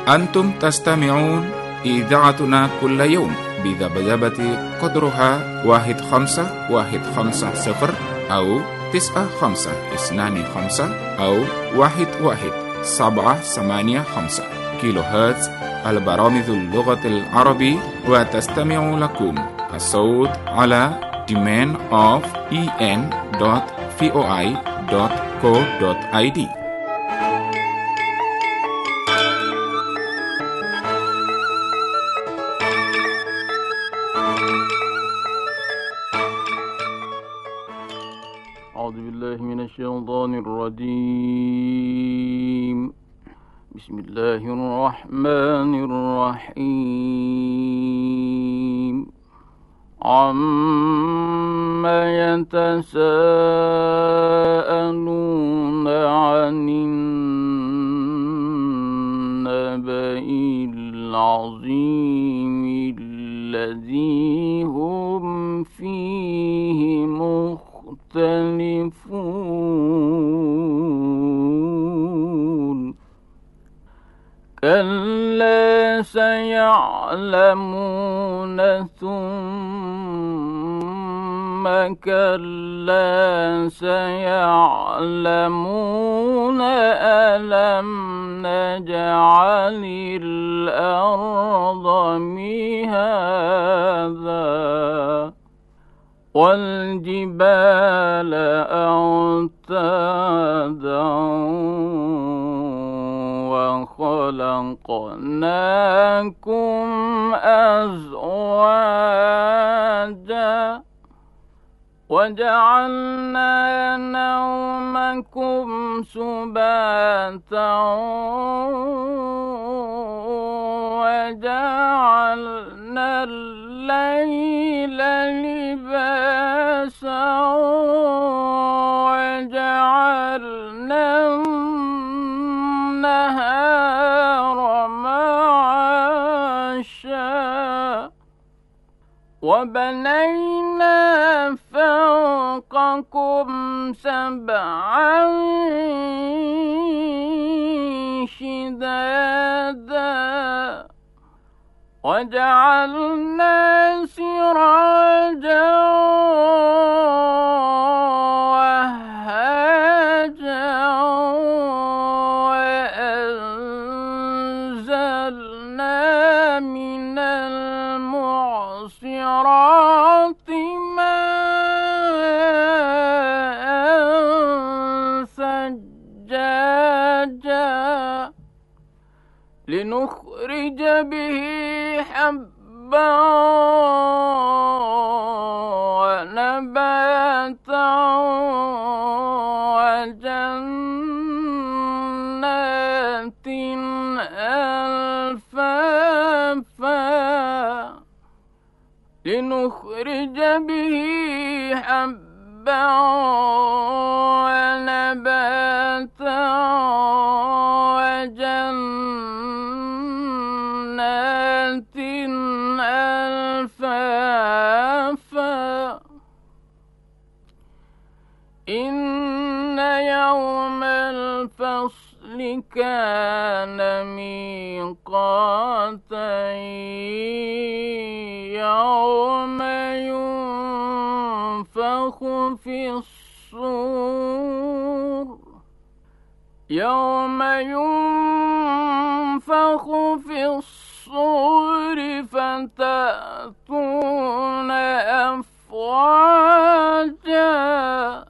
أنتم تستمعون إذاعتنا كل يوم بذبذبة قدرها 1510 أو 9525 أو 11785 كيلو هرتز. البرامج اللغة العربية، وتستمع لكم الصوت على domain of en.voi.co.id. أعوذ بالله من الشيطان الرجيم. بسم الله الرحمن الرحيم. عما يتساءلون عن النبأ العظيم الذي هم فيه مختلفون. كلا سيعلمون ثم كلا سيعلمون ألم نجعل الأرض مهادا والجبال أوتادا وخلقناكم أزواجا وجعلنا نومكم سباتا وجعلنا الليل لباسا وجعلنا النهار معاشا وبنينا فوقكم سبعا شدادا وجعلنا سراجا وهاجا وأنزلنا من المعصرات ماء ثجاجا لنخرج به حبا ونباتا وجنات ألفافا لنخرج به حبا ونباتا وجنات ألفافا إن يوم الفصل كان ميقاتا يوم ينفخ في الصور فتأتون أفواجا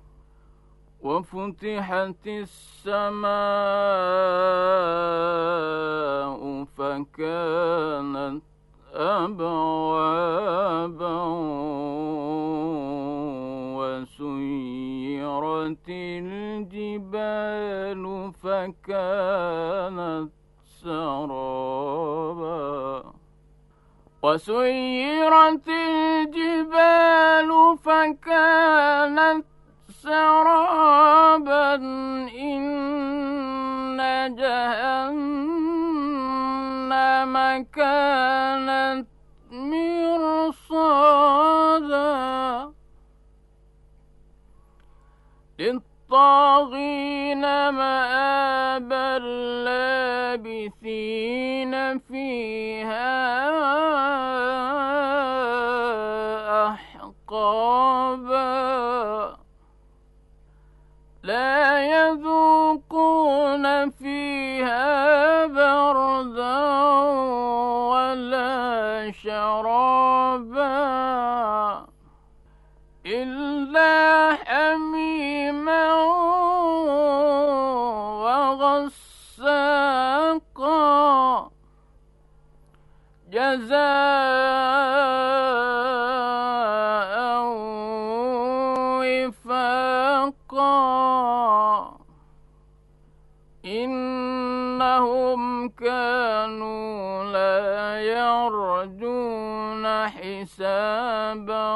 وفتحت السماء فكانت أبوابا وسيرت الجبال فكانت سرابا وسيرت الجبال فكانت سرابا إن جهنم كانت مرصادا للطاغين مآبا لابثين فيها أحقابا لا يذوقون فيها بردا ولا شرابا إلا حميما وغساقا جزاء وفاقا إنهم كانوا لا يرجون حسابا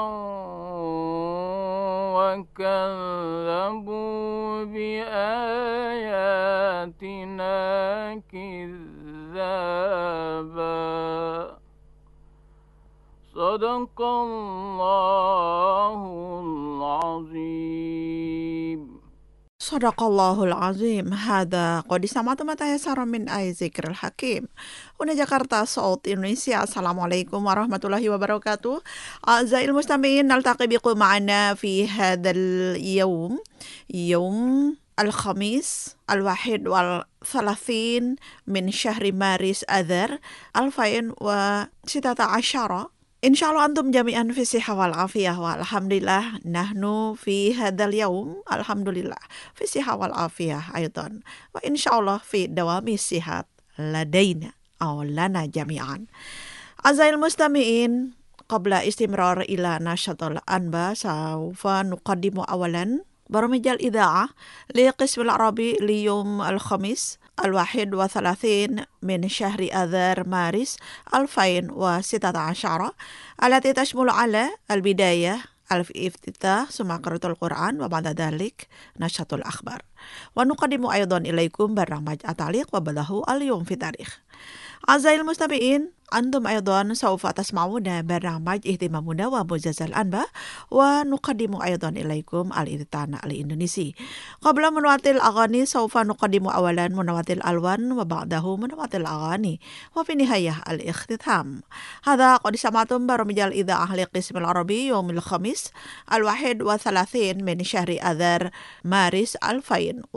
وكذبوا بآياتنا كذابا صدق الله العظيم. Sadaqallahul azim. Hada qad sama'tum tayassara min zikril hakim. Una Jakarta, Saud Indonesia. Assalamualaikum warahmatullahi wabarakatuh. A'zail mustami'in, naltaqi bikum ma'ana fi hadal yawm, yawm al-khamis al-wahid wal-thalathin min syahri Maris Adhar 2016. Insyaallah antum jami'an fi sihah wal afiyah wa alhamdulillah nahnu fi hadzal yaum alhamdulillah fi sihah wal afiyah aidan wa insyaallah fi dawami sihat ladaina aw lana jami'an. Azail mustami'in, qabla istimrar ila nashatul anba sawfa nuqaddimu awalan barmijal ida'ah li qismil arabi li yawm al-khamis al-wahid wa thalathin min syahri Adhar Maris 2016 alati tashmulu ala al-bidayah al-iftitah summa qiraatul Qur'an wa ba'da dhalik nashatul akhbar wa nuqaddimu aydan ilaikum barnamaj ataliq wa badahu al-yawm fi tarikh. Azail mustami'in, antum aydan sawfa tasma'una barnamaj ihtimamuna wa mujazal anba wa nuqaddimu aydan ilaikum al-idtana al-Indonesia. Qabla munawatil aghani sawfa nuqaddimu awalan munawatil alwan wa ba'dahu munawatil aghani wa fi nihayah al-ikhtitham. Hadha qad sama'tum barmijal idha ahli qismil arabi yawmil khamis al-wahid wa thalathin min syahri Adhar Maris 2016.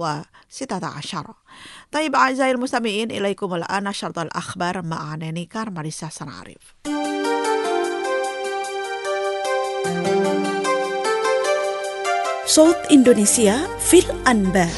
Taib a'zail mustami'in, ilaikum al-ana syartal akhbar ma'ana Nikar Marisa Sanarif. Saud Indonesia fil anba.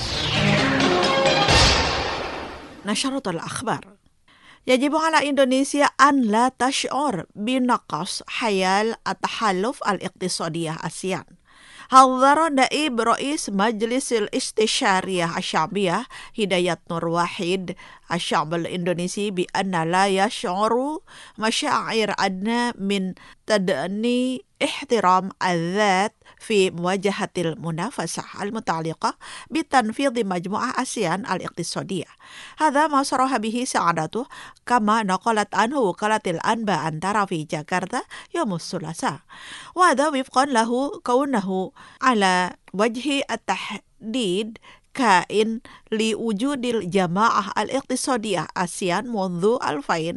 Nasyaratul akhbar. Yajibu ala Indonesia an la tash'ur binaqas hayal at-tahalluf al-iqtisadiyah ASEAN. Hadhara Naib Rais Majlisil Istisyariyah Asy'abiyah Hidayat Nur Wahid Asy'ab al-Indonesia bi anna la yash'uru masyaa'ir adna min tad'ni ihtiram al-dhat fi muwajahatil munafasah al-muta'alliqah bitanfidhi majmu'ah ASEAN al-iqtisadiyah. Hadha ma saraha bihi sa'adatuh kama naqalat anhu wukalatil anba antara fi Jakarta yaumus sulasa. Wa hadha wifqan lahu kaunahu ala wajhi at-tahdid kain li wujudil jama'ah al-iqtisadiyah ASEAN منذ 2016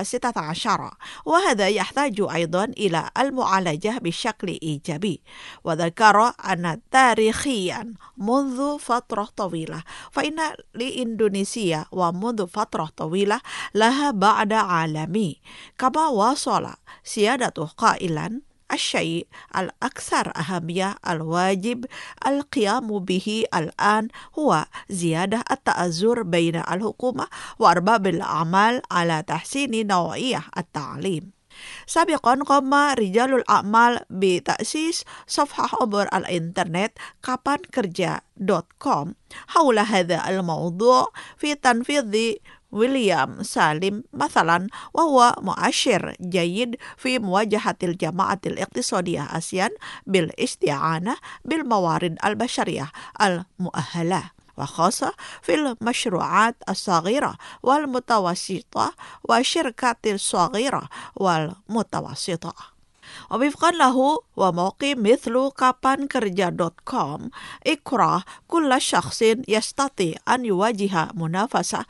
وهذا يحتاج أيضا إلى المعالجة بشكل إيجابي وذكر أن تاريخيا منذ فترة طويلة فإن لإندونيسيا ومنذ فترة طويلة لها بعد عالمي كما وصل سيادته قائلا الشيء الأكثر أهمية الواجب القيام به الآن هو زيادة التأزر بين الحكومة وأرباب الأعمال على تحسين نوعية التعليم. سابقا قام رجال الأعمال بتأسيس صفحة عبر الإنترنت kapankerja.com حول هذا الموضوع في تنفيذ ويليام سالم مثلا وهو مؤشر جيد في مواجهة الجماعة الاقتصادية ASEAN بالاستعانة بالموارد البشرية المؤهلة وخاصة في المشروعات الصغيرة والمتوسطة والشركات الصغيرة والمتوسطة. ووفقا له وموقع مثل kapankerja.com اقرأ كل شخص يستطيع أن يواجه منافسة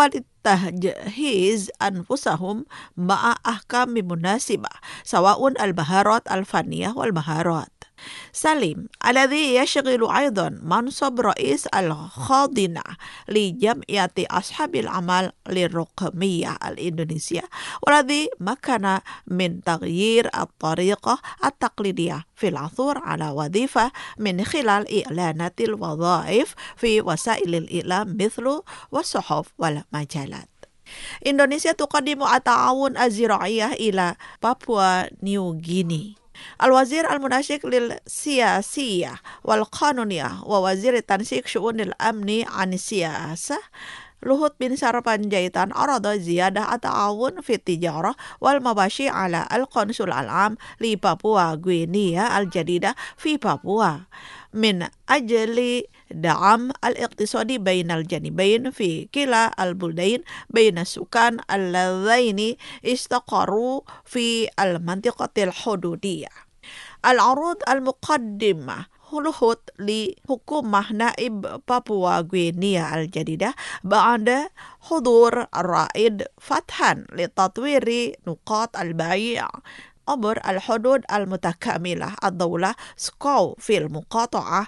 ولتجهيز أنفسهم مع أحكام مناسبة سواء المهارات الفنية والمهارات. سليم الذي يشغل أيضا منصب رئيس الخادنة لجمعية أصحاب العمل للرقمية الإندونيسية والذي مكن من تغيير الطريقة التقليدية في العثور على وظيفة من خلال إعلانات الوظائف في وسائل الإعلام مثل والصحف والمجلات. إندونيسيا تقدم التعاون الزراعي إلى بابوا نيو غيني. الوزير المنسق للسياسية والقانونية ووزير تنسيق شؤون الأمن عن السياسة لوهوت بنشار بانجايتان أراد زيادة التعاون في التجارة والمباشر على القنصل العام لبابوا غينيا الجديدة في بابوا من أجل دعم الاقتصاد بين الجانبين في كلا البلدين بين السكان اللذين استقروا في المنطقة الحدودية. العروض المقدمة لوهوت لحكومة نائب بابوا غينيا الجديدة بعد حضور الرائد فتحا لتطوير نقاط البيع عبر الحدود المتكاملة الدولة سكو في المقاطعة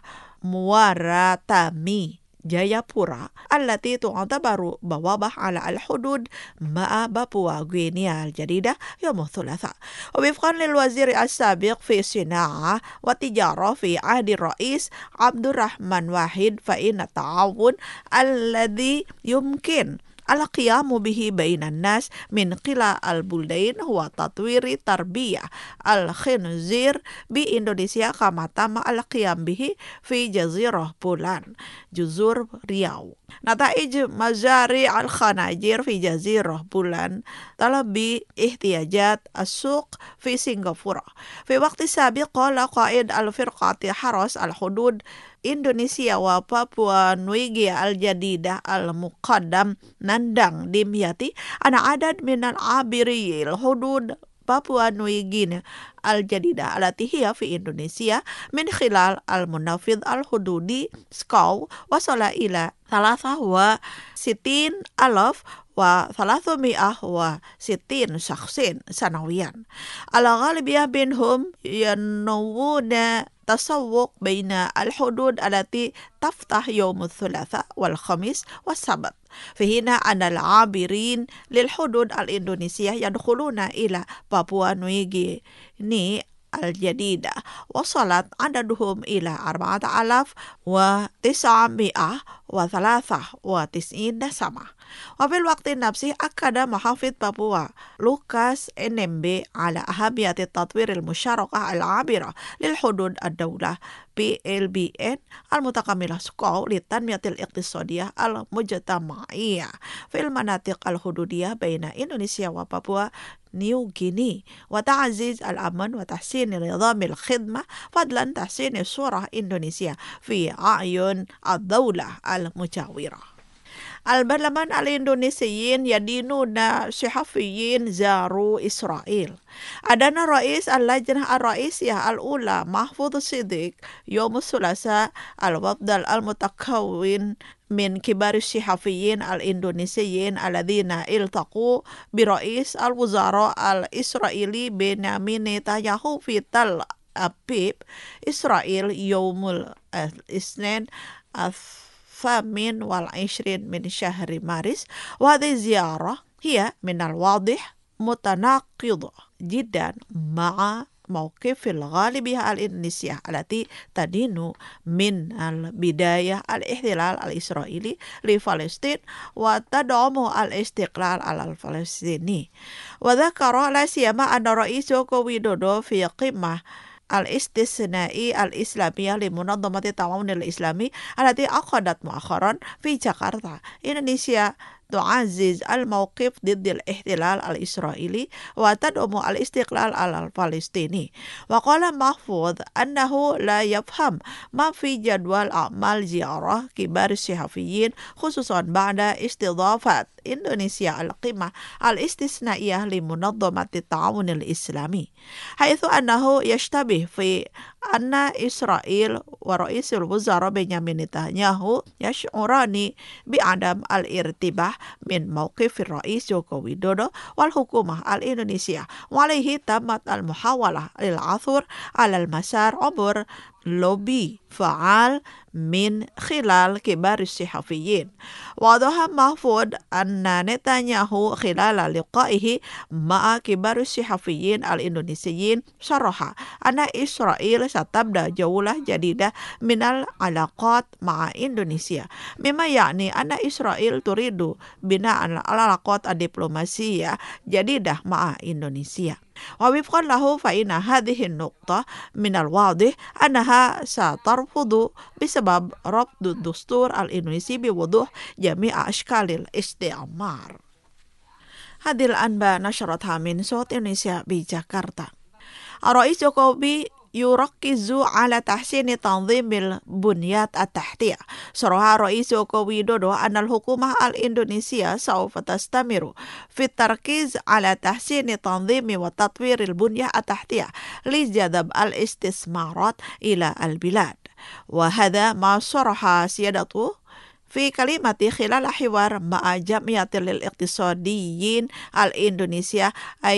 مواراتامي جايابورا التي تعتبر بوابة على الحدود مع بابوا غينيا الجديدة يوم الثلاثاء. ووفقا للوزير السابق في الصناعة والتجارة في عهد الرئيس عبد الرحمن واحد فإن التعاون الذي يمكن القيام به بين الناس من كلا البلدين هو تطوير تربية الخنزير بإندونيسيا كما تم القيام به في جزيرة بولان جزر رياو. نتائج مزارع الخنازير في جزيرة بولان طلب احتياجات السوق في سنغافورة. في وقت سابق قال قائد الفرقة حرس الحدود إندونيسيا وبابوا نوغيا الجديدة المقدم ناندang ديمياتي أن عدد من العابري الحدود بابوا نوغيا الجديدة التي هي في إندونيسيا من خلال المنفذ الحدودي سكاو وصل إلى 63,360 شخص سنويا. الغالبية منهم ينوون تسوق بين الحدود التي تفتح يوم الثلاثاء والخميس والسبت، في حين أن العابرين للحدود الإندونيسية يدخلون إلى بابوا نوغيني الجديدة وصلت عددهم إلى 4,993 نسمة. وفي الوقت نفسه أكد محافظ بابوا لوكاس NMB على أهمية تطوير المشاركة العابرة للحدود الدولة PLBN المتكاملة سكو للتنمية الاقتصادية المجتمعية في المناطق الحدودية بين إندونيسيا وبابوا نيو غيني وتعزيز الأمن وتحسين نظام الخدمة فضلا تحسين صورة إندونيسيا في أعين الدولة المجاورة. البرلمان الإندونيسيين يدينون صحفيين زاروا إسرائيل. أدان رئيس اللجنة الرئيسية الأولى محفوظ صديق يوم الثلاثاء الوفد المتكون من كبار الصحفيين الإندونيسيين الذين التقوا برئيس الوزراء الإسرائيلي بنيامين نتنياهو في تل أبيب إسرائيل يوم الاثنين 28 من شهر مارس. وهذه الزيارة هي من الواضح متناقضة جدا مع موقف الغالبية الإندونيسية التي تدين من البداية الاحتلال الإسرائيلي لفلسطين وتدعم الاستقلال الفلسطيني. وذكر لا سيما أن الرئيس جوكو ويدودو في قمة الاستثنائي الإسلامية لمنظمة التعاون الإسلامي التي عقدت مؤخرا في جاكرتا إندونيسيا تعزز الموقف ضد الاحتلال الإسرائيلي وتدعم الاستقلال الفلسطيني. وقال محفوظ أنه لا يفهم ما في جدول أعمال زيارة كبار الصحفيين خصوصا بعد استضافة إندونيسيا القمة الاستثنائية لمنظمة التعاون الإسلامي، حيث أنه يشتبه في أن إسرائيل ورئيس الوزراء بنيامين نتنياهو يشعران بعدم الارتباط من موقف الرئيس جوكو ويدودو والحكومة الإندونيسية، وعليه تمت المحاولة للعثور على المسار عبر لوبي فعال من خلال كبار الصحفيين. وضح محفوظ أن نتنياهو خلال لقائه مع كبار الصحفيين الإندونيسيين صرح أن إسرائيل ستبدأ جولة جديدة من العلاقات مع إندونيسيا، مما يعني أن إسرائيل تريد بناء العلاقات الدبلوماسية جديدة مع إندونيسيا. ووفقا له فإن هذه النقطة من الواضح أنها سترفض بسبب رفض الدستور الإندونيسي بوضوح جميع أشكال الاستعمار. هذه الأنباء نشرتها من صوت إندونيسيا بجاكرتا. الرئيس جوكوبي يركز على تحسين تنظيم البنيات التحتية. صرح الرئيس جوكو ويدودو أن الحكومة الإندونيسية سوف تستمر في التركيز على تحسين تنظيم وتطوير البنية التحتية لجذب الاستثمارات إلى البلاد. وهذا ما صرح سيادته في كلمة خلال حوار مع جمعية الاقتصاديين الإندونيسيا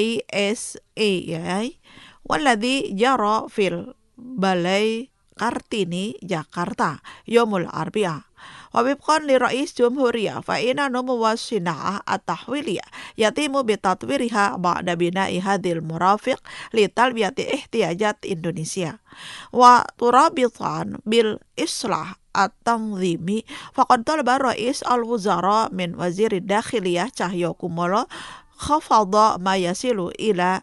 ISEA والذي جرى في البالي kartini جاكرتا يوم الأربعاء. ووفقا لرئيس جمهورية فإن نمو الصناعة التحويلية يتم بتطويرها بعد بناء هذه المرافق لتلبية احتياجات إندونيسيا وترابطان بالإصلاح التنظيمي. فقد طلب رئيس الوزراء من وزير الداخلية Cahyokumolo خفض ما يصل إلى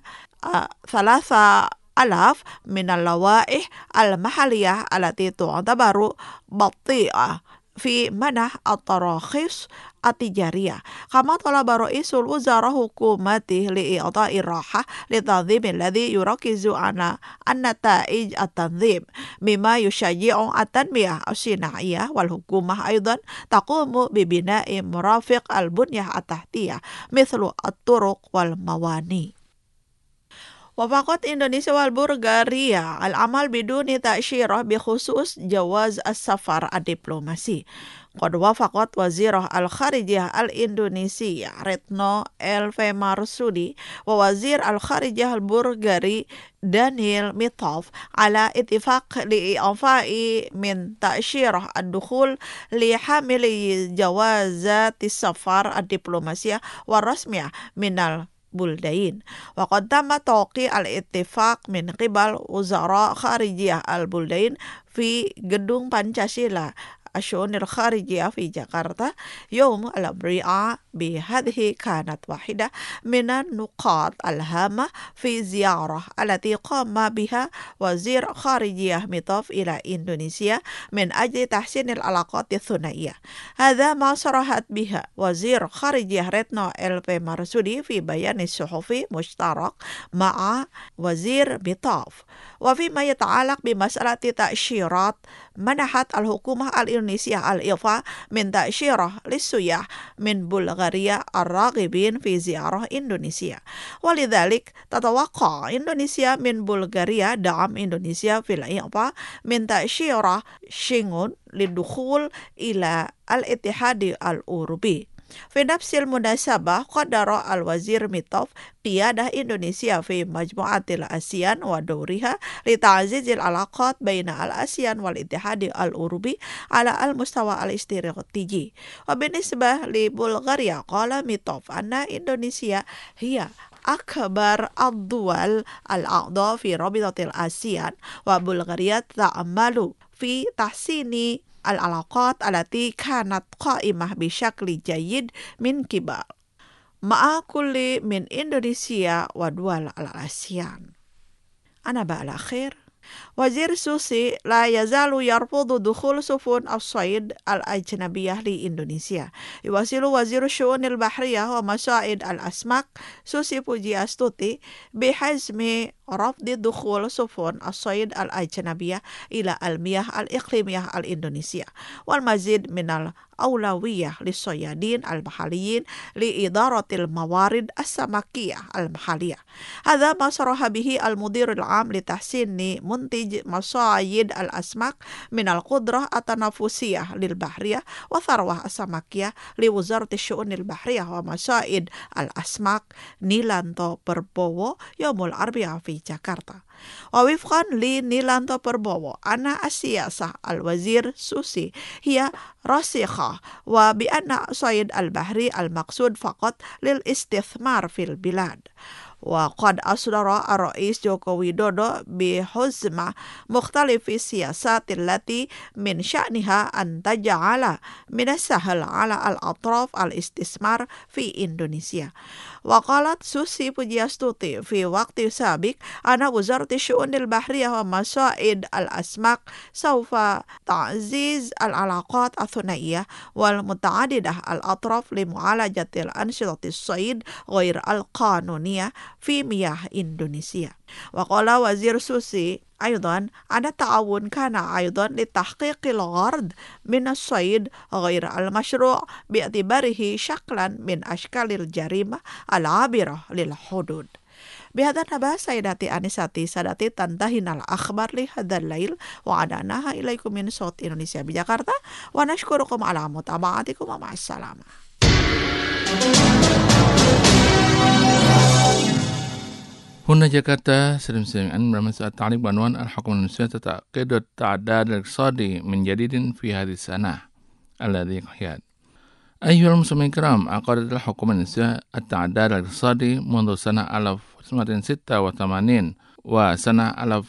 3,000 من اللوائح المحلية التي تعتبر بطيئة في منح التراخيص التجارية. كما طلب رئيس الوزراء حكومته لإعطاء الراحة للتنظيم الذي يركز على النتائج التنظيم مما يشجع التنمية الصناعية. والحكومة أيضا تقوم ببناء مرافق البنية التحتية مثل الطرق والموانئ. وافقت إندونيسيا والبلغاريا العمل بدون تأشيرة بخصوص جواز السفر الدبلوماسي. قد وافقت وزير الخارجية الإندونيسية ريتنو الفيمارسودي ووزير الخارجية البلغاري دانيل ميتوف على اتفاق لإعفاء من تأشيرة الدخول لحامل جوازات السفر الدبلوماسية والرسمية من البلدين. وقد تم توقيع الاتفاق من قبل وزراء خارجية البلدين في جدون بانشاسيلا الشؤون الخارجية في جاكرتا يوم الأربعاء. بهذه كانت واحدة من النقاط الهامة في زيارة التي قام بها وزير خارجية ميتوف إلى إندونيسيا من أجل تحسين العلاقات الثنائية. هذا ما صرحت بها وزير خارجية ريتنو الفيمارسودي في بيان صحفي مشترك مع وزير ميتوف. وفيما يتعلق بمسألة تأشيرات، منحت الحكومة الإندونيسية الإعفاء من تأشيرة للسياح من بلغاريا الراغبين في زيارة إندونيسيا، ولذلك تتوقع إندونيسيا من بلغاريا دعم إندونيسيا في الإعفاء من تأشيرة شنغن للدخول إلى الاتحاد الأوروبي. في نفس المناسبة قدر الوزير ميتوف قيادة إندونيسيا في مجموعة الآسيان ودورها لتعزيز العلاقات بين الآسيان والاتحاد الأوروبي على المستوى الاستراتيجي. وبالنسبة لبلغاريا قال ميتوف أن إندونيسيا هي أكبر الدول الأعضاء في رابطة الآسيان وبلغاريا تعمل في تحسين العلاقات التي كانت قائمة بشكل جيد من قبل مع كل من إندونيسيا ودول الآسيان. أنا بالأخير Wazir Susi la yazalu yarfudu dukhul sufun as-sayd al-ajnabiyah li Indonesia. Yuwasilu Wazir Syu'un al-Bahriyah wa Masaid al-Asmak Susi Pujiastuti bihazmi rafdi dukhul sufun as-sayd al-ajnabiyah ila al-miyah al-iqlimiyah al-Indonesia wal mazid minal أولوية للصيادين المحليين لإدارة الموارد السمكية المحلية. هذا ما صرح به المدير العام لتحسين منتج مصايد الأسماك من القدرة التنافسية للبحرية وثروة السمكية لوزارة الشؤون البحرية ومصائد الأسماك نيلانتو بربوو يوم الأربعاء في جاكرتا. ووفقا لنيلانتو بربوو أن السياسة الوزير سوسي هي راسخة وبأن صيد البحري المقصود فقط للاستثمار في البلاد. وقد أصدر الرئيس جوكو ويدودو بحزم مختلف السياسات التي من شأنها أن تجعل من السهل على الأطراف الاستثمار في إندونيسيا. وقالت سوسي بوجياستوتي في وقت سابق أن وزارة الشؤون البحرية ومصائد الأسماك سوف تعزيز العلاقات الثنائية والمتعددة الأطراف لمعالجة الأنشطة الصيد غير القانونية في مياه إندونيسيا. وقال وزير سوسي أيضا أن التعاون كان أيضا لتحقيق الغرض من الصيد غير المشروع باعتباره شكلا من أشكال الجريمة العابرة للحدود. بهذا النبأ سيداتي أنساتي سادتي تنتهينا الأخبار لهذا الليل وعدناها إليكم من صوت إندونيسيا بجاكرتا ونشكركم على متابعتكم ومع السلامة. هنا جاكرتا سلم أن برنامج التعليق بعنوان الحكومة الإندونيسية تعقد التعداد الاقتصادي من جديد في هذه السنة الذي قياد. أيها المستمعين الكرام، عقدت الحكومة الإندونيسية التعداد الاقتصادي منذ سنة 1986 وسنة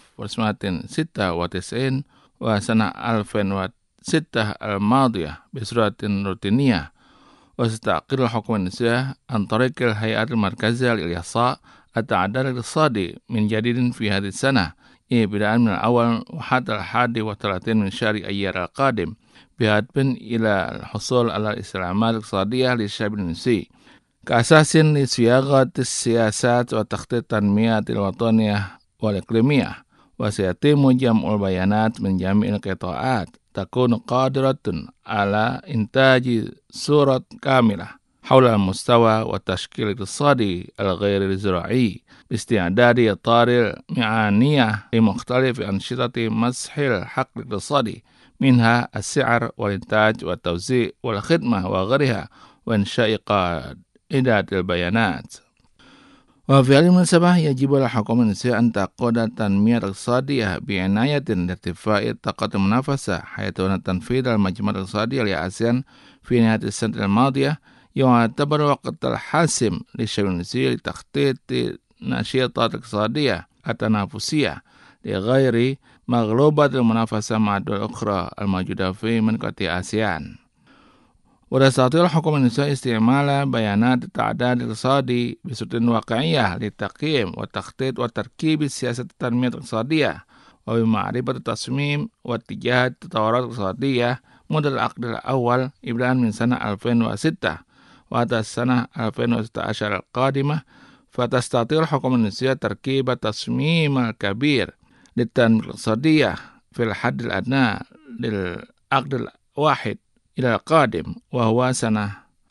1996 وسنة 2006 الماضية بصورة روتينية. وستعقد الحكومة الإندونيسية عن طريق الهيئة المركزية للإحصاء التعداد الاقتصادي من جديد في هذه السنة ابتداء من الأول وحتى 31 من شهر أيار القادم بهدف إلى الحصول على استعمال الاقتصادية للشعب الإندونيسي كأساس لصياغة السياسات وتخطيط التنمية الوطنية والإقليمية. وسيتم جمع البيانات من جميع القطاعات تكون قادرة على إنتاج صورة كاملة حول المستوى والتشكيل الاقتصادي الغير زراعي باستعداد إطار معانية لمختلف أنشطة مسح الحقل الاقتصادي منها السعر والإنتاج والتوزيع والخدمة وغيرها وإنشاء قاعدة البيانات. وفي هذه المناسبة يجب على الحكومة الإندونيسية أن تقود التنمية الاقتصادية بعناية لارتفاع طاقة المنافسة حيث أن تنفيذ المجموعة الاقتصادية لآسيان في نهاية السنة الماضية يعتبر وقت الحاسم للشعب الإندونيسي لتخطيط نشاطات اقتصادية التنافسية لغير مغلوبة المنافسة مع الدول الأخرى الموجودة في منطقة آسيان. وتستطيع الحكومة الإندونيسية استعمال بيانات التعداد الاقتصادي بصورة واقعية للتقييم والتخطيط وتركيب سياسة التنمية الاقتصادية وبمعرفة التصميم واتجاه التطورات الاقتصادية منذ العقد الأول ابتداء من سنة 2006 وحتى السنة 2016 القادمة. فتستطيع الحكومة الإندونيسية تركيب التصميم الكبير للتنمية الاقتصادية في الحد الأدنى للعقد الواحد إلى القادم وهو سنة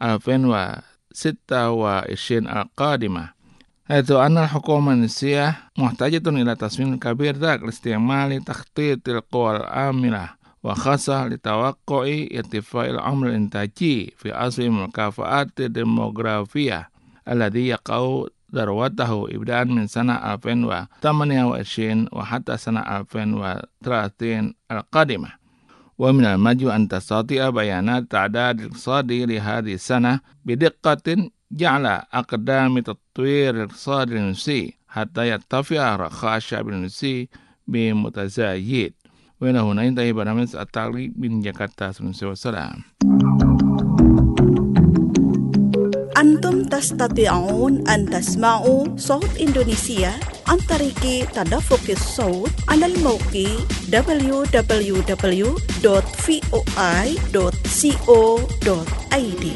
2026 القادمة، حيث أن الحكومة الإندونيسية محتاجة إلى تصميم كبير ذاك لاستعمال تخطيط القوى العاملة وخاصة لتوقع ارتفاع العمر الإنتاجي في عصر المكافآت الديموغرافية الذي يقع ذروته ابتداء من سنة 2028 وحتى سنة 2030 القادمة. ومن المجد أن تستطيع بيانات التعداد الاقتصادي لهذه السنة بدقة جعل أقدام تطوير الاقتصاد الإندونيسي حتى يرتفع رخاء الشعب الإندونيسي بمتزايد. وإلى هنا ينتهي برنامج التعليق من جاكرتا. والسلام. Antum تستطيعون أن تسمعوا صوت إندونيسيا عن طريق تدفق الصوت على الموقع www.voi.co.id.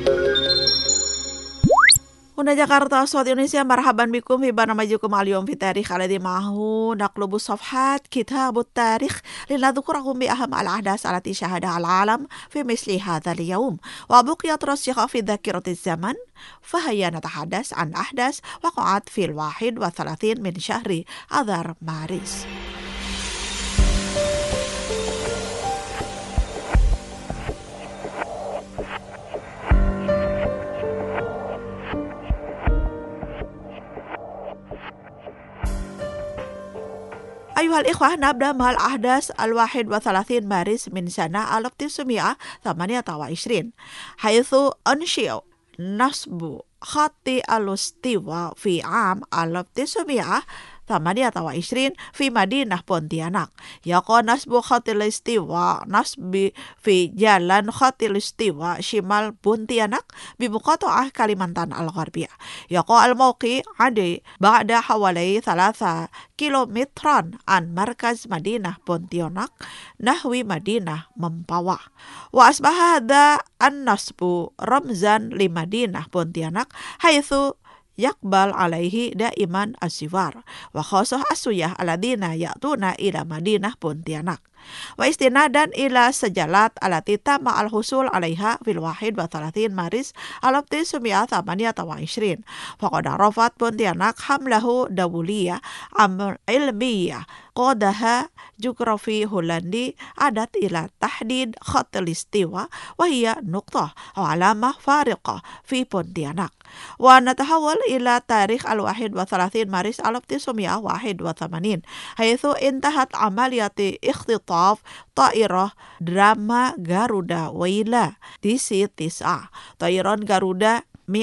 Huna Jakarta, Suat Indonesia, marhaban bikum fi barnamajukum al-yawm fi tarikh alladhi ma'ahu naqlubu safhat kitabut tarikh linadhkurakum bi aham al-ahdas allati shahadaha al-alam fi misli hadha al-yawm wa buqiyat rasikha fi dhakirati zaman fahayya natahadas an ahdas waqa'at fil 31 min syahri Adhar Maris. أيها الإخوة، نبدأ مع الأحداث 31 مارس من سنة 1928 حيث أنشئ نصب خط الاستواء في عام 1928 في مدينة بونتياناك. يقع نصب خط الاستواء نصب في جالان خط الاستواء شمال بونتياناك بمقاطعة كاليمانتان الغربية. يقع الموقع بعد حوالي 3 كيلومترا عن مركز مدينة بونتياناك نحو مدينة ممباوا. وأصبح هذا النصب رمزا لمدينة بونتياناك حيث يقبل عليه دائما الزوار وخاصة السياح الذين يأتون إلى مدينة بونتياناك. واستنادا إلى السجلات التي تم الحصول عليها في 31 مارس 1928 فقد رفضت بونتياناك حمله دولية علمية قادها جغرافي هولندي عادت إلى تحديد خط الاستواء وهي نقطة أو علامة فارقة في بونتياناك. ونتحول إلى تاريخ 31 مارس 1981 حيث انتهت عملية اختطاف طائرة دراما غارودا ويلا DC-9 طيران غارودا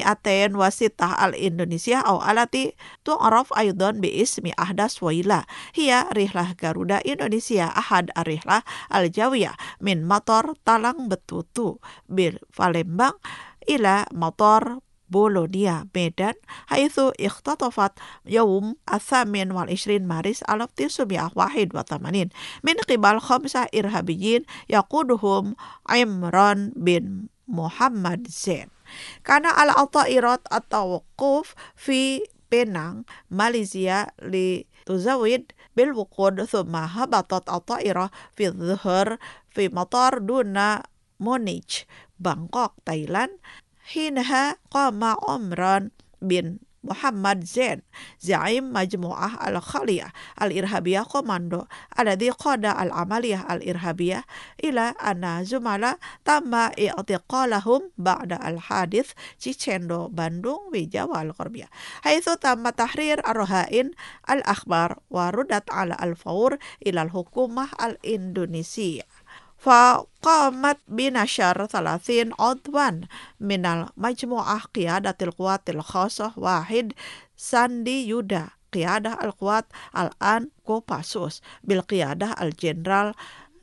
206 الإندونيسيا أو التي تعرف أيضا باسم أحداث ويلا هي رحلة غارودا إندونيسيا أحد الرحلة الجوية من مطار تالان بتوتو بالفالمبang إلى مطار بولونيا ميدان حيث اختطفت يوم 28 مارس 1981 من قبل 5 إرهابيين يقودهم عمران بن محمد زين. كان على الطائرات التوقف في بينان ماليزيا لتزود بالوقود ثم هبطت الطائرة في الظهر في مطار دونا مونيتش بانكوك تايلاند. حينها قام عمران بن محمد زين زعيم مجموعة الخلية الإرهابية كوماندو الذي قاد العملية الإرهابية إلى أن زملاء تم اعتقالهم بعد الحادث تشيندو باندونغ بجاوا الغربية حيث تم تحرير الرهائن الأخبار وردت على الفور إلى الحكومة الإندونيسية. فقامت بنشر 30 عضوا من المجموعة قيادة القوات الخاصة واحد ساندي يودا قيادة القوات الآن كوباسوس بالقيادة الجنرال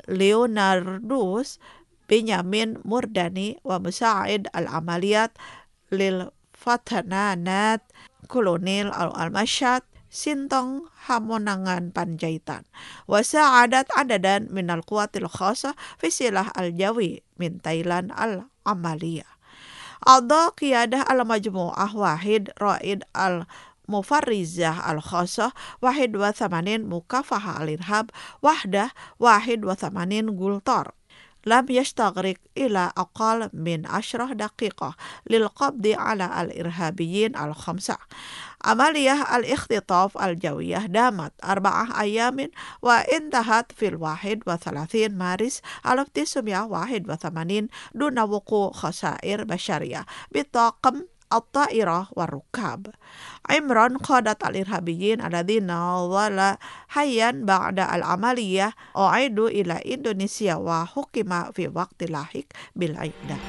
ليوناردوس بنيامين مورداني ومساعد العمليات للفتنانات كولونيل المشات Sintong Hamonangan Panjaitan وساعدت عددا من القوات الخاصة في السلاح الجوي من تايلاند العملية. أعضاء قيادة المجموعة واحد رائد المفرزة الخاصة 81 مكافحة الإرهاب وحدة 81 قلطار لم يستغرق إلى أقل من 10 دقيقة للقبض على الإرهابيين الخمسة. عملية الاختطاف الجوية دامت 4 أيام وانتهت في 31 مارس 1981 دون وقوع خسائر بشرية بطاقم الطائرة والركاب. عمران قادة الإرهابيين الذين ظل حيا بعد العملية أعيدوا إلى إندونيسيا وحكم في وقت لاحق بالإعدام.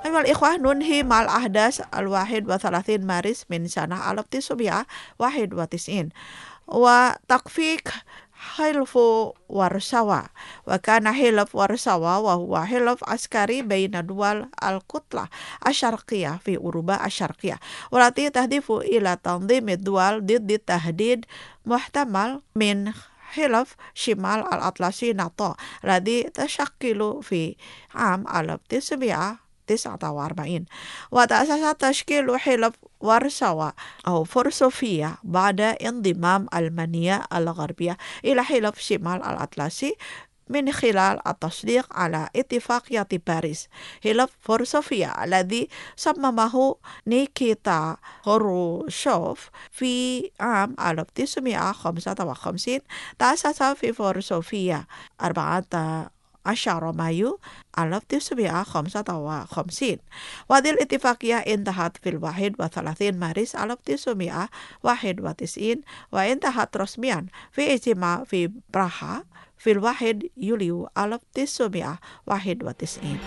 أيها الإخوة ننهي مع الأحداث 31 مارس من سنة 1991 وتفكيك حلف ورساوا. وكان حلف ورساوا وهو حلف عسكري بين دول الكتلة الشرقية في أوروبا الشرقية، والتي تهدف إلى تنظيم الدول ضد التهديد محتمل من حلف شمال الأطلسي ناتو الذي تشكل في عام 1949. وتأسس تشكيل حلف ورساوا أو فورسوفيا بعد انضمام ألمانيا الغربية إلى حلف شمال الأطلسي من خلال التصديق على اتفاقية باريس. حلف فورسوفيا الذي صممه نيكيتا خروشوف في عام 1955 تأسس في فورسوفيا 14 مايو 1955. وهذه الاتفاقية انتهت في 31 مارس 1991 وانتهت رسميا في اجتماع في براغا في 1 يوليو 1991.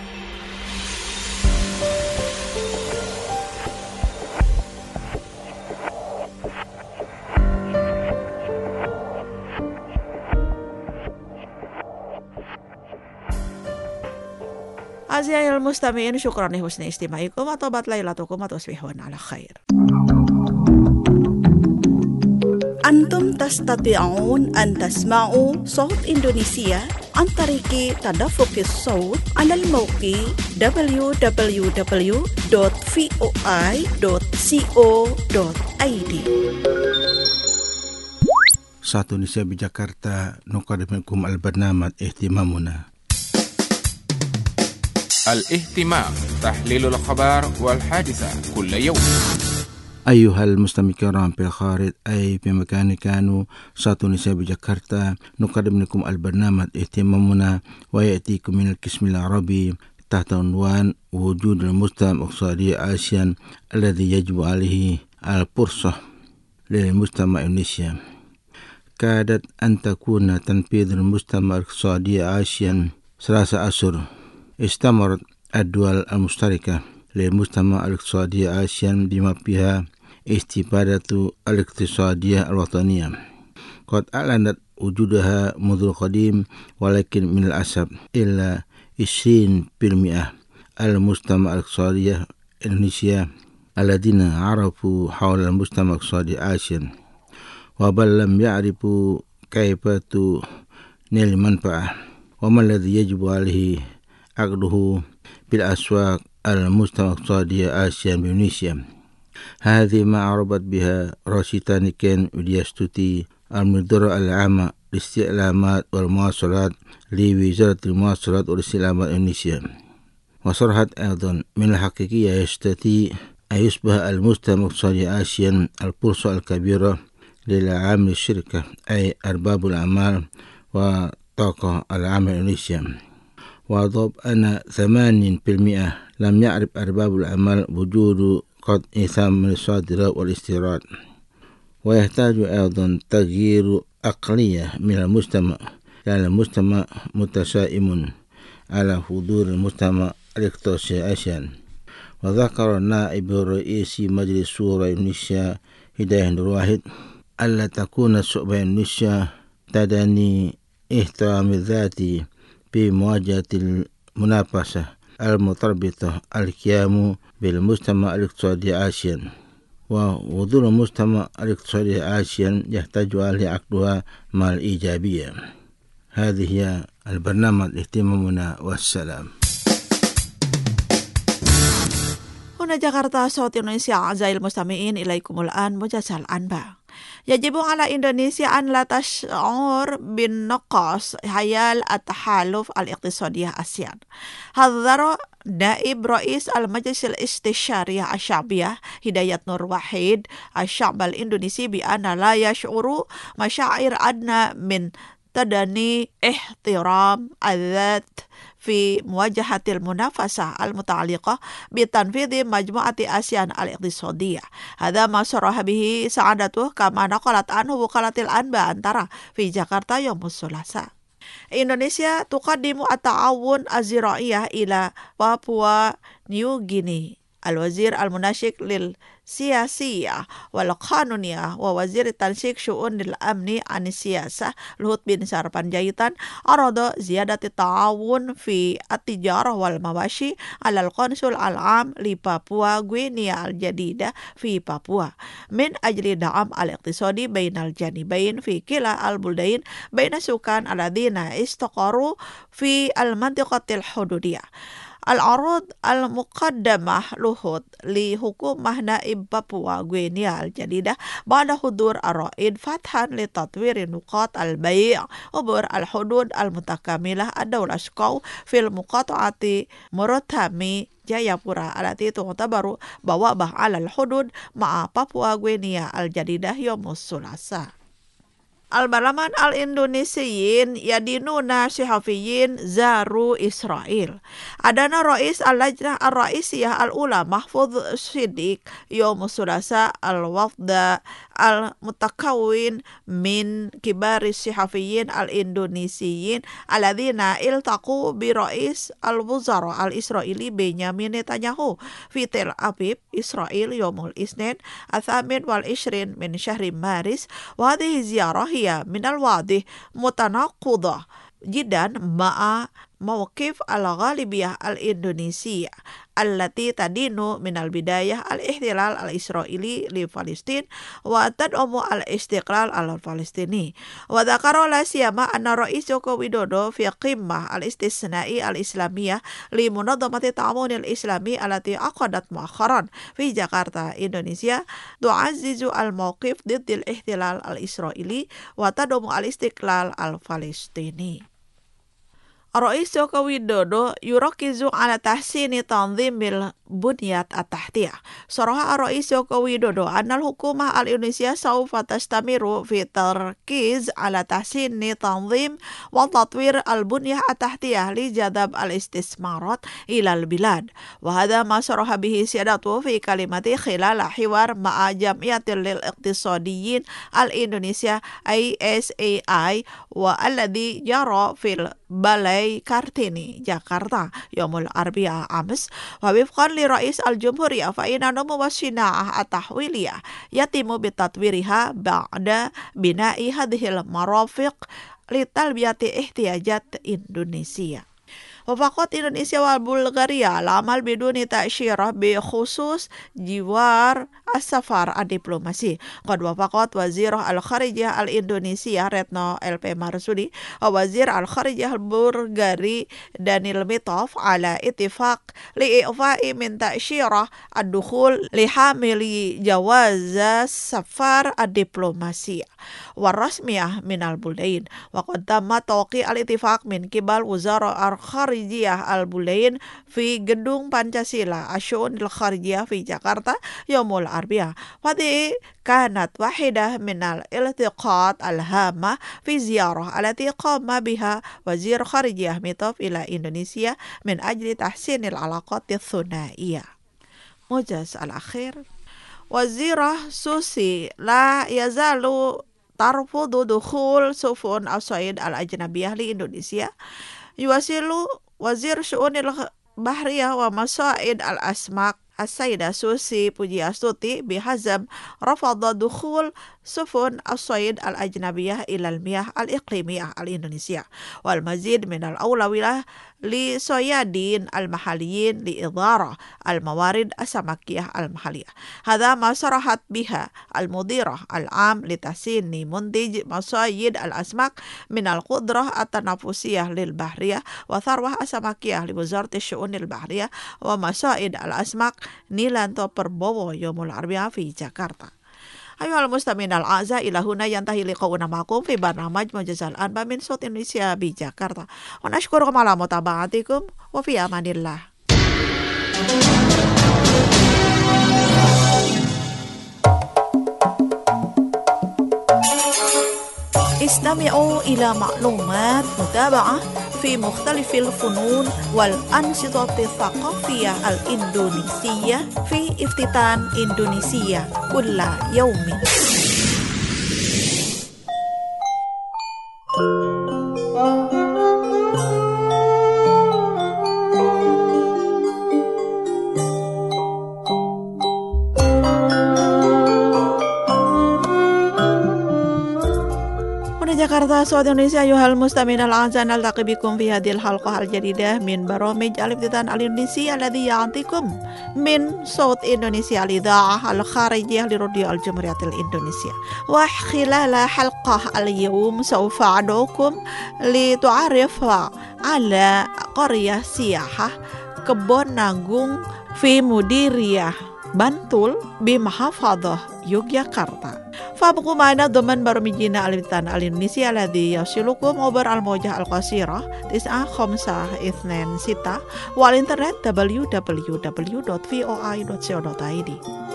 أعزائي المستمعين، شكرا لحسن استماعكم وطابت ليلتكم وتصبحون على خير. أنتم تستطيعون أن تسمعوا صوت إندونيسيا عن طريق تدفق الصوت على الموقع www.voi.co.id. Satu Indonesia di Jakarta نقدمكم البرنامج اهتمامنا. الاهتمام تحليل الأخبار والحادثة كل يوم. أيها المستمع الكرام في الخارج أي في مكان كانوا ساتو نساء بجاكرتا نقدم لكم البرنامج اهتمامنا ويأتيكم من القسم العربي تحت عنوان وجود المجتمع الاقتصادي آسيان الذي يجب عليه الفرصة للمجتمع إندونيسيا. كادت أن تكون تنفيذ المجتمع الاقتصادي آسيان 3 أشهر. استمرت الدول المشتركة للمجتمع الاقتصادي آسيان بما فيها استفادة الاقتصادية الوطنية قد أعلنت وجودها منذ القديم، ولكن من الأسف إلا 20% المجتمع الاقتصادي إندونيسيا الذين عرفوا حول المجتمع الاقتصادي آسيان وبل لم يعرفوا كيف تنال المنفعة وما الذي يجب عليه عقده بالأسواق المجتمع الاقتصادي آسيان بإندونيسيا. هذه ما عربت بها راشيتا نيكين ودياستوتي المدير العام للاستعلامات والمواصلات لوزارة المواصلات والاستعلامات إندونيسيا. وصرحت أيضا من الحقيقية يستطيع أن يصبح المجتمع الاقتصادي آسيان الفرصة الكبيرة للعامل الشركة أي أرباب الأعمال وطاقة العمل إندونيسيا. وأضاف أن 80% لم يعرف أرباب الأعمال وجود قد إثام من الصادرات والاستيراد. ويحتاج أيضا تغيير أقلية من المجتمع، لأن المجتمع متشائم على حضور المجتمع الاقتصادي آسيان. وذكر النائب الرئيسي مجلس شورى إندونيسيا هداية نور واحد ألا تكون الشعوب إندونيسيا تدني احترام الذاتي في مواجهة المنافسة المتربطة القيام بالمجتمع الاقتصادي آسيان. ووضوح المجتمع الاقتصادي آسيان يحتاج على عقدها مع الإيجابية. هذه هي البرنامج اهتمامنا والسلام. هنا جاكرتا صوت إندونيسيا. أعزائي المستمعين، إليكم الآن موجز الأنباء. يجب على إندونيسيا أن لا تشعر بالنقص حيال التحالف الاقتصادي آسيان. حذر نائب رئيس المجلس الاستشاري الشعبية هداية نور واحد الشعب الإندونيسي بأن لا يشعر مشاعر أدنى من تدني احترام الذات في مواجهة المنافسة المتعلقة بتنفيذ مجموعة آسيان الاقتصادية. هذا ما صرح به سعادته كما نقلت عنه وكالة الأنباء أنترا في جاكرتا يوم الثلاثاء. Indonesia tuqaddimu at-ta'awun az-zira'iyah ila Papua New Guinea. Al-Wazir Al-Munashik lil Siyasiyah wal Qanuniyah wa Wazir Tansik Syu'un lil Amni an Siyasah Luhut bin Sar Panjaitan arada ziyadati ta'awun fi at-tijarah wal mawashi ala al-Qonsul al-Am li Papua Guinea al-Jadida fi Papua min ajli da'am al-iqtisadi bainal janibain fi kila al-buldain baina sukan aladina istaqaru fi al-mantiqatil hududiyah. Al-arud al-muqaddamah luhut li hukumah naib Papua Guinea al-Jadidah ba'da hudur ar-ra'id fathan li tatwiri nuqat al-bay' ubur al-hudud al-mutakamilah ad-dawla shqaw fil muqata'ati Muratami Jayapura alati tu'tabaru bawabah ala al-hudud ma'a Papua Guinea al-Jadidah yomus sulasa. Al-Baraman al-Indonesiyin yadinuna syihafiyin zaru Israel. Adana Rais al-Lajnah al-Raisiyah al-Ula Mahfudz Siddiq yomus sulasa al-wafda al-mutakawin min kibari syihafiyin al-Indonesiyin aladzina iltaqu bi Rais al-Wuzara al-Israeli Benyamin Netanyahu fi Tel Aviv Israel yomul Isnin athamin wal ishrin min syahri Maris wa hadhihi ziyarah من الواضح متناقضة جدا مع موقف الغالبية الإندونيسية التي تدين من البداية الاحتلال الإسرائيلي لفلسطين وتدعم الاستقلال الفلسطيني وذكر لا سيما أن الرئيس جوكو ويدودو في قمة الاستثناء الإسلامية لمنظمة التعاون الإسلامي التي عقدت مؤخرا في جاكرتا إندونيسيا تعزز الموقف ضد الاحتلال الإسرائيلي وتدعم الاستقلال الفلسطيني. الرئيس جوكو ويدودو يركز على تحسين تنظيم البنية التحتية. صرح الرئيس جوكو ويدودو أن الحكومة الإندونيسية سوف تستمر في التركيز على تحسين تنظيم وتطوير البنية التحتية لجذب الاستثمارات إلى البلاد وهذا ما صرح به سيادته في كلمته خلال حوار مع جمعية للاقتصاديين الإندونيسيا ISAI والذي جرى في Balai Kartini Jakarta Yomul Arbi'a Ames ووفقا لرئيس الجمهورية فإن نمو الصناعة التحويلية يتم بتطويرها بعد بناء هذه المرافق لتلبية احتياجات إندونيسيا. وفقط إندونيسيا وبلغاريا العمل بدون تأشيرة بخصوص جوار السفر الدبلوماسي. قد وافقت وزير الخارجية الإندونيسية رتنو LP Marsudi ووزير الخارجية البلغاري دانيل ميتوف على اتفاق لإعفاء من تأشيرة الدخول لحامل جواز السفر الدبلوماسي والرسمية من البلدين وقد تم توقيع الاتفاق من قبل وزارة الخارجية البلدين في gedung Pancasila الشؤون الخارجية في جاكرتا يوم الأربعاء. وهذه كانت واحدة من الالتقاءات الهامة في زيارة التي قام بها وزير خارجية ميتوف إلى إندونيسيا من أجل تحسين العلاقات الثنائية. موجز الأخير وزيرة سوسي لا يزال ترفض دخول سفن الصيد الأجنبية لإندونيسيا. يواصل وزير شؤون البحرية ومصائد الأسماك السيدة سوسي بوجياستوتي بحزم رفض دخول سفن الصيد الأجنبية إلى المياه الإقليمية الإندونيسية والمزيد من الأولوية لصيادين المحليين لإدارة الموارد السمكية المحلية. هذا ما صرحت بها المدير العام لتحسين منتج مصايد الأسماك من القدرة التنافسية للبحرية وثروة السمكية لوزارة الشؤون البحرية ومصايد الأسماك نيلانتو بربوو يوم الأربعاء في جاكرتا. أيها المستمعين الأعزاء إلى هنا ينتهي لقاؤنا معكم في برنامج موجز الأنباء من صوت إندونيسيا بجاكرتا ونشكركم على متابعتكم وفي أمان الله. استمعوا إلى معلومات متابعة في مختلف الفنون والأنشطة الثقافية الإندونيسية في افتتان إندونيسيا كل يوم. Jakarta, Saudi Indonesia. Ayuhal mustami'in al-a'zan, naltaqi bikum fi hadhihi al-halqah al-jadidah min baromij al-ibtidan al-Indonesia alladhi ya'tikum min Saud Indonesia al-idha'ah al-kharijiyah li radio al-Jamhuriyah al-Indonesia. Wa khilala halqah al-yawm sawfa ad'ukum li tu'arifa ala qaryah siyahah Kebon Nagung fi Mudiriyah Bantul bi Mahafadhah Yogyakarta. Fabqu ma'ana dhaman baromijina al-ibtidan al-Indonesia alladhi yasilukum obar al-mawjah al-qasirah 9526 wal internet www.voi.co.id.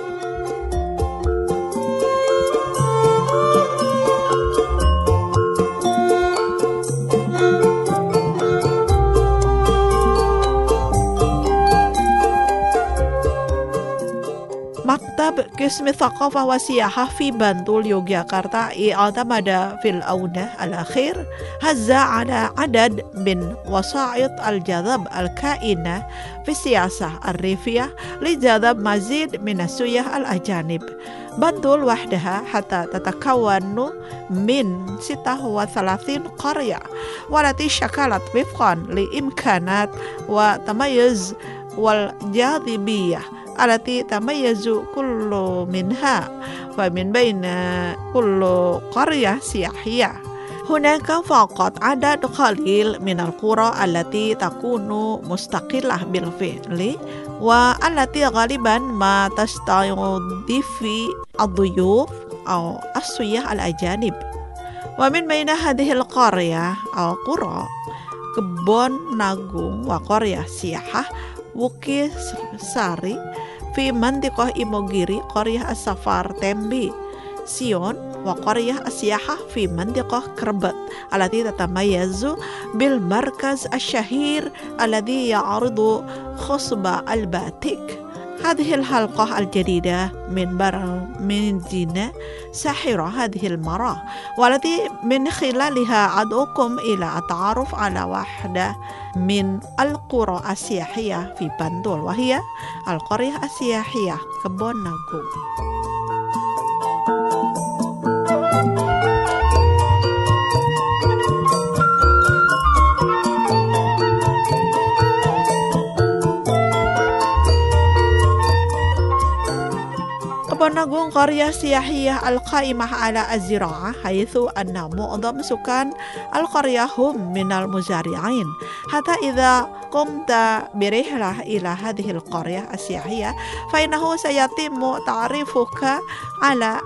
Maktab Qismi Thaqafah wa Siyahah fi Bantul Yogyakarta i'tamada fil awnah al-akhir hazza ala adad min wasa'id al-jadab al-kainah fi siyasah al-rifiyah li jadab mazid min as-suyah al-ajanib. Bantul wahdaha hatta tatakawanu min 36 qarya walati syakalat wifqan li imkanat wa tamayuz wal jadibiyah alati tamayyazu kullu minha wa min baina kullu qaryah siyahiyah. Hunaka faqat adad qalil min al-qura allati takunu mustaqillah bil fi'li wa allati ghaliban ma tasta'udifi ad-duyuf aw as-suyah al-ajanib. Wa min baina hadhihi al-qaryah aw qura Kebon Nagung wa qaryah siyahah Wukis Sari fi mantiqah Imogiri qaryah as-Safar Tembi Sion wa qaryah as-Siyahah fi mantiqah Kerbat alati tatamayyazu bil markaz asy-syahir alladhi ya'ridu khusba al-batik. هذه الحلقة الجديدة من جنة ساحرة هذه المرة والتي من خلالها أدعوكم إلى التعرف على واحدة من القرى السياحية في بندول وهي القرية السياحية Kebon Nagung. Kebon Nagung qaryah siyahiyah al-qaimah ala az-zira'ah haitsu anna mu'dham sukan al-qaryah hum minal muzari'in. Hatta idza qumta birihlah ila hadhihi al-qaryah as-siyahiyah fa innahu sayatimu ta'rifuka ala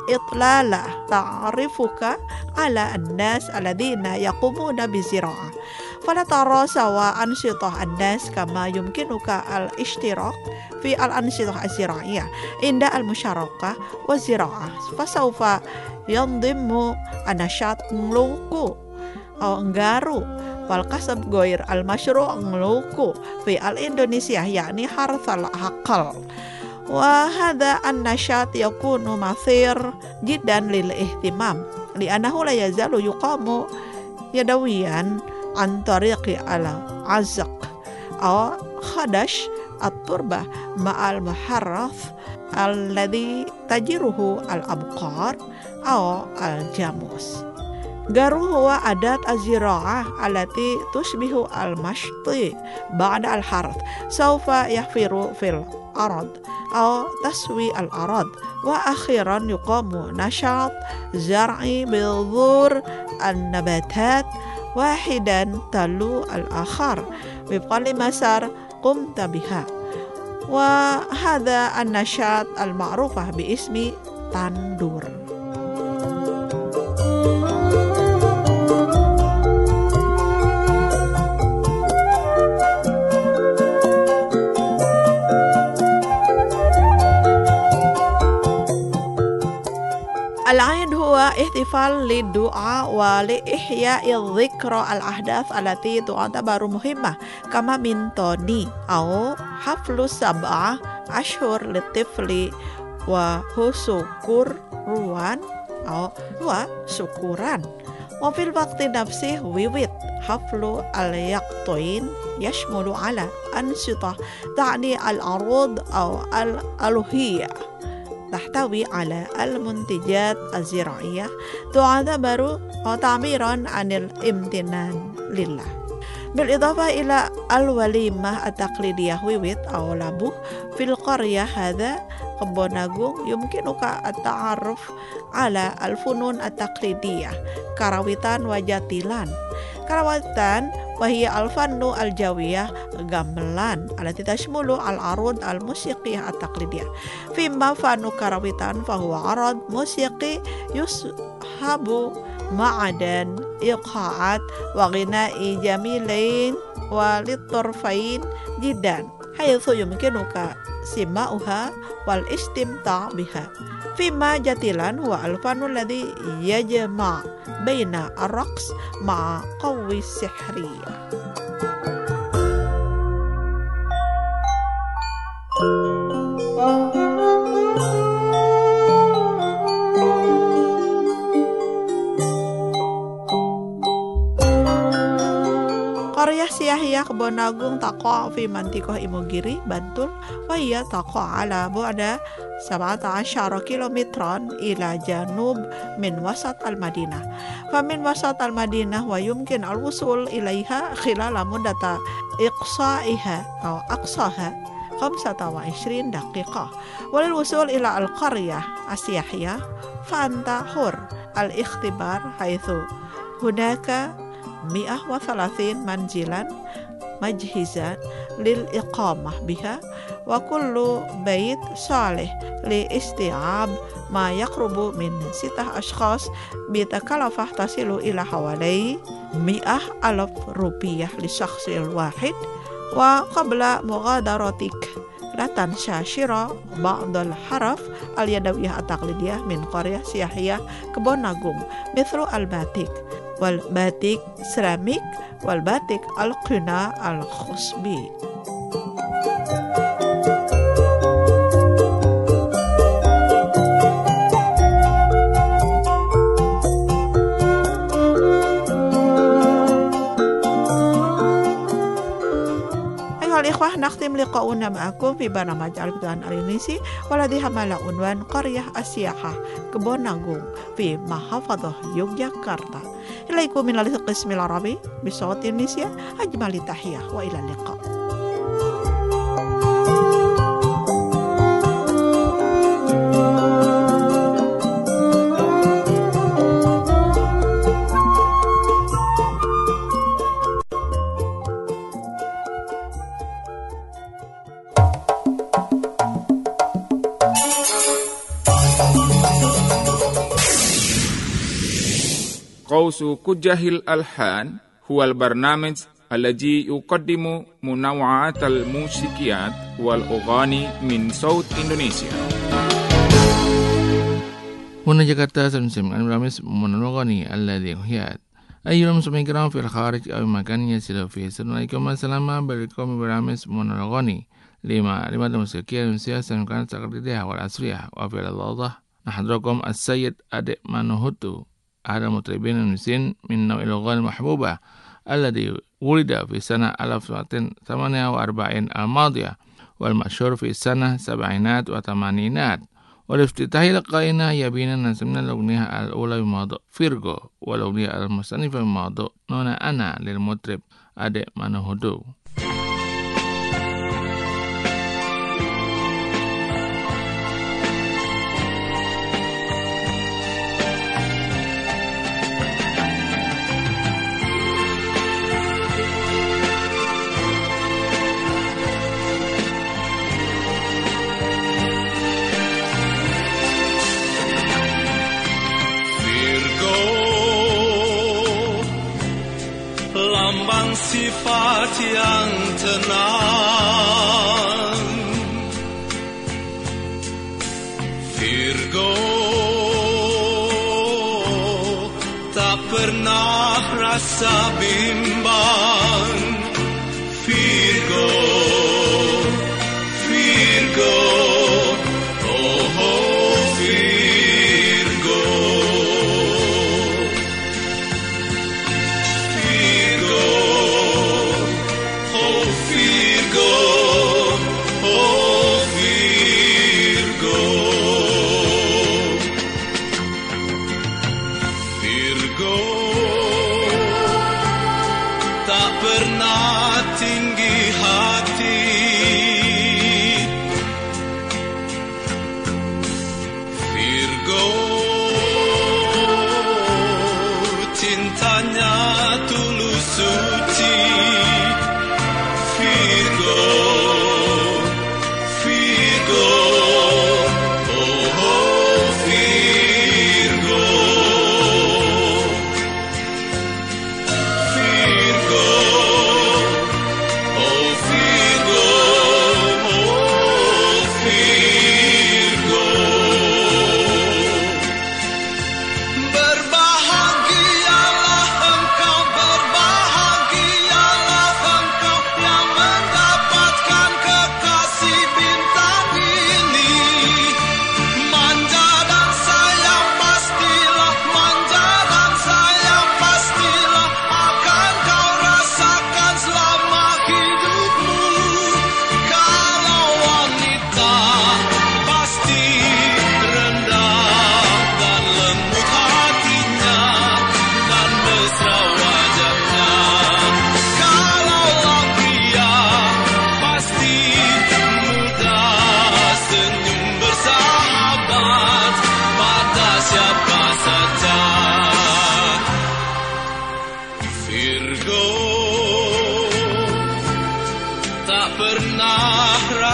an-nas alladhina yaqumuna bizira'ah. Fala tara sawa ansitah an-nas kama yumkinuka al-ishtirak fi al-ansitah az-zira'iyah inda al-musyarakah wa zira'ah fasawfa yandimmu anashat ngluku aw nggaru wal kasab goir al-masyru' ngluku fi al-Indonesia yakni harthal aqal wa hadha an-nashat yakunu mathir jiddan lil ihtimam li'annahu la yazalu yuqamu yadawiyan an tariqi ala azaq aw khadash at-turbah ma'al muharraf alladhi tajiruhu al-abqar aw al-jamus. Garu huwa adat az-zira'ah allati tushbihu al-mashti ba'da al-harth sawfa yahfiru fil arad aw taswi al-arad wa akhiran yuqamu nashat zar'i bidhur an-nabatat wahidan talu al-akhar bibqali masar qumta biha wa hadha an-nashat al-ma'rufah bi ismi tandur. Al-Aid huwa ihtifal lidu'a wa liihya'i dhikra al-ahdath allati tu'tabaru muhimmah kama min toni au haflu sab'ah ashhur litifli wa husukur ruan au wa syukuran wa fil waqti nafsih wiwit haflu al-yaqtain yashmulu ala ansitah ta'ni al-arud au al-aluhiyah تحتوي على المنتجات الزراعية تعتبر تعبيرا عن الامتنان لله. بالإضافة إلى الوليمة التقليدية ويويت أو labuh في القرية هذا kebon agung يمكنك التعرف على الفنون التقليدية karawitan wajatilan. Karawitan وهي الفن الجوية gamelan التي تشمل العروض الموسيقية التقليدية. فيما فن karawitan فهو عرض موسيقي يصحب معدن إيقاعات وغناء جميلين وللطرفين جدا حيث يمكنك سماعها والاستمتاع بها. فيما جتيلا هو الفن الذي يجمع بين الرقص مع قوي السحرية. قرية سياحية kebon agung تقع في منطقة إيموغيري بنتول وهي تقع على بعد 17 كيلومترا إلى جنوب من وسط المدينة. فمن وسط المدينة ويمكن الوصول إليها خلال مدة أقصاها 25 دقيقة. وللوصول إلى القرية السياحية فأنت حر الاختبار حيث هناك 130 منزلا مجهزا للإقامة بها وكل بيت صالح لاستيعاب ما يقرب من 6 أشخاص بتكلفة تصل إلى حوالي 100,000 روبية للشخص الواحد. وقبل مغادرتك لا تنسى شراء بعض الحرف اليدوية التقليدية من قرية سياحية kebon agung مثل الباتيك والباتيك سيراميك والباتيك القنا الخصبي. الإخوة نختم لقاؤنا معكم في برنامج البدان الإنجليزي والذي حمل عنوان قرية السياحة kebon agung في محافظة يوغياكارتا. إليكم من القسم العربي بصوت إندونيسيا أجمل تحية وإلى اللقاء. قوس كجه الألحان هو البرنامج الذي يقدم منوعات الموسيقيات والأغاني من صوت إندونيسيا. هنا جاكرتا سنسمع البرنامج منوغاني الذي يحيى أيها المستمعين الكرام في الخارج أو مكان يسير فيه. Assalamualaikum warahmatullahi wabarakatuh. برنامج منوغاني لما الموسيقى الإندونيسية سنكون تقليدية والعصرية وفي الأوضاع نحضركم السيد أدي مانوهوتو أحد المطربين المصريين من نوع الأغاني المحبوبة الذي ولد في سنة 1948 الماضية والمشهور في السنة 70 و80. والافتتاح لقائنا يبين نسمنا الأغنية الأولى بموضوع فيرغو والأغنية المصنفة بموضوع نونا أنا للمطرب أدي مانوهوتو. Sifat yang tenang, Virgo tak pernah rasa bimbang. Virgo, Virgo, oh, oh Virgo. Virgo,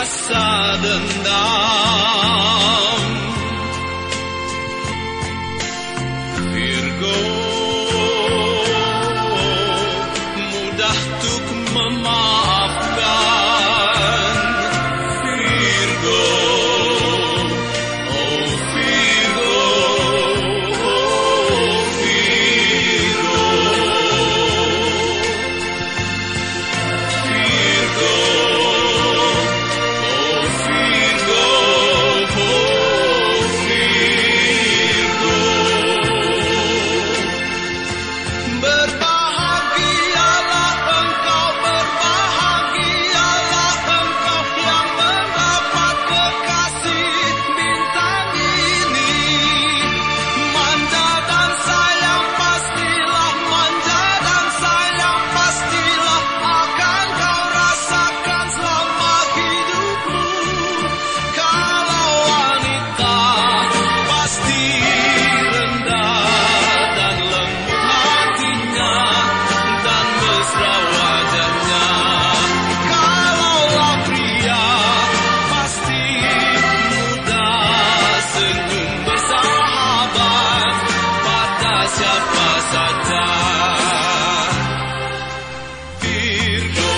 rasa dendam. Virgo, mudah untuk memaafkan. Virgo, oh Virgo, oh Virgo. Virgo, oh Virgo, oh Virgo. Berbahagialah engkau yang mendapat kekasih bintang ini. Manja dan sayang pastilah akan kau rasakan selama hidupmu. Kalau wanita pasti rendah dan lembut hatinya dan mesra wajahnya. Kalaulah pria pasti mudah senyum bersahabat pada siapa saja. Virgo,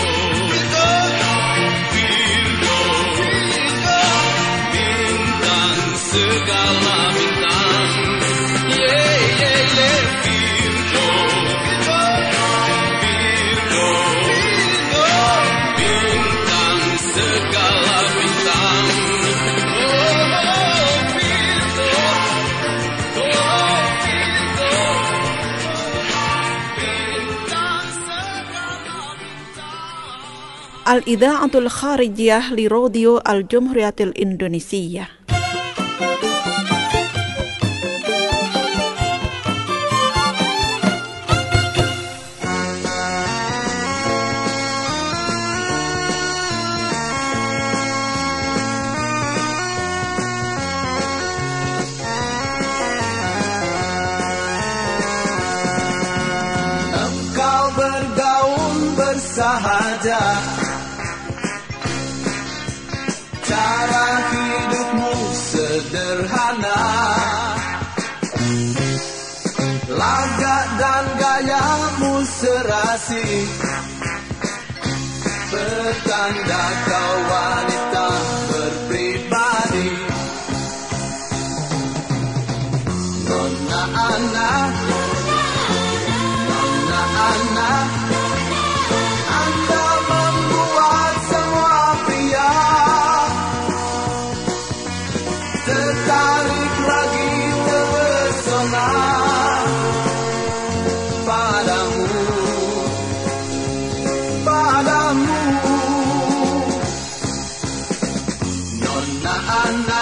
bintang segala bintang. Virgo, bintang segala bintang. Oh, Virgo, bintang segala bintang. Al-Idha'atul Kharijiyah li Radio Al-Jumhuriyatil Indonesia. Engkau bergaul bersahaja, cara hidupmu sederhana, lagak dan gayamu serasi, pertanda kau wanita berpribadi. Nona Ana, Anda membuat semua pria tertarik lagi terpesona padamu. Nona Ana,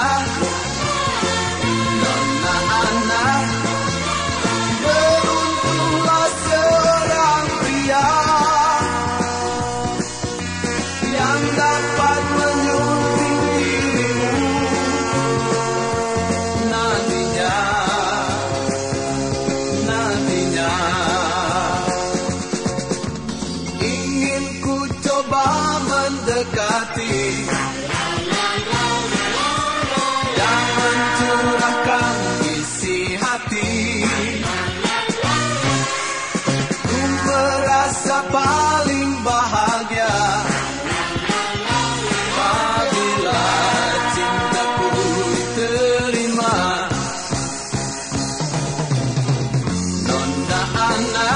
beruntunglah seorang pria yang dapat menyunting dirimu nantinya. Ingin ku coba mendekati dan mencurahkan isi hati. Ku merasa paling bahagia apabila cintaku diterima. Nona Ana,